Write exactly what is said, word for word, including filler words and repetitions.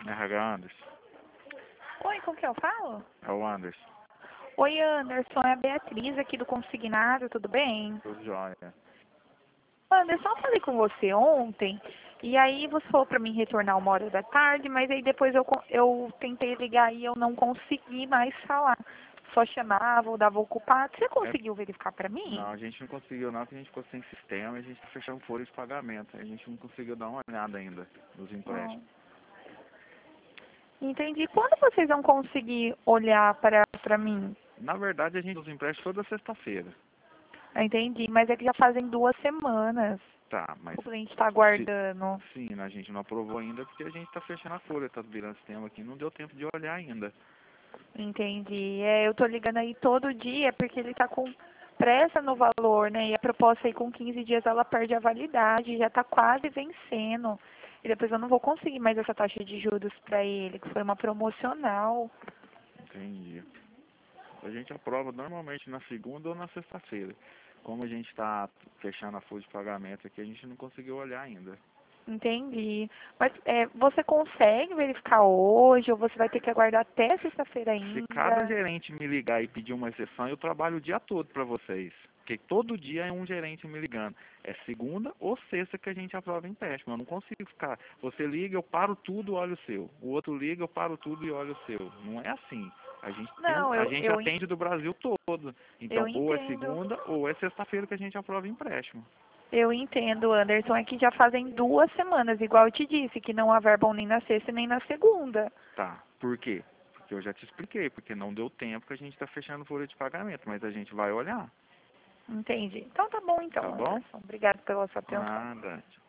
R H Anderson. Oi, com quem eu falo? É o Anderson. Oi, Anderson, é a Beatriz aqui do Consignado, tudo bem? Tudo jóia. Anderson, eu falei com você ontem, e aí você falou pra mim retornar uma hora da tarde, mas aí depois eu, co- eu tentei ligar e eu não consegui mais falar. Só chamava ou dava ocupado. Você É, conseguiu verificar pra não, mim? a gente não conseguiu não, porque a gente ficou sem sistema e a gente tá fechando folha de pagamento. A gente não conseguiu dar uma olhada ainda nos Não. empréstimos. Entendi. Quando vocês vão conseguir olhar para para mim? Na verdade, a gente os empréstimos toda sexta-feira. Eu entendi, mas é que já fazem duas semanas. Tá, mas O cliente está se, aguardando. sim, a gente não aprovou ainda porque a gente tá fechando a folha, tá virando sistema aqui, não deu tempo de olhar ainda. Entendi. É, eu tô ligando aí todo dia porque ele tá com pressa no valor, né? E a proposta aí com quinze dias ela perde a validade, já tá quase vencendo. E depois eu não vou conseguir mais essa taxa de juros para ele, que foi uma promocional. Entendi. A gente aprova normalmente na segunda ou na sexta-feira. Como a gente está fechando a folha de pagamento aqui, a gente não conseguiu olhar ainda. Entendi. Mas é, você consegue verificar hoje ou você vai ter que aguardar até sexta-feira Se cada ainda? gerente me ligar e pedir uma exceção, eu trabalho o dia todo para vocês. Porque todo dia é um gerente me ligando. É segunda ou sexta que a gente aprova empréstimo. Eu não consigo ficar. Você liga, eu paro tudo e olho o seu. O outro liga, eu paro tudo e olho o seu. Não é assim. A gente, tem, Não, a eu, gente eu, en- atende do Brasil todo. eu Então, ou é entendo. segunda ou é sexta-feira que a gente aprova empréstimo. Eu entendo, Anderson. É que já fazem duas semanas, igual eu te disse, que não averbam nem na sexta nem na segunda. Tá. Por quê? Porque eu já te expliquei. Porque não deu tempo que a gente está fechando folha de pagamento. Mas a gente vai olhar. Entendi. Então tá bom então, Tá bom? Anderson. Obrigado pela sua atenção. Nada.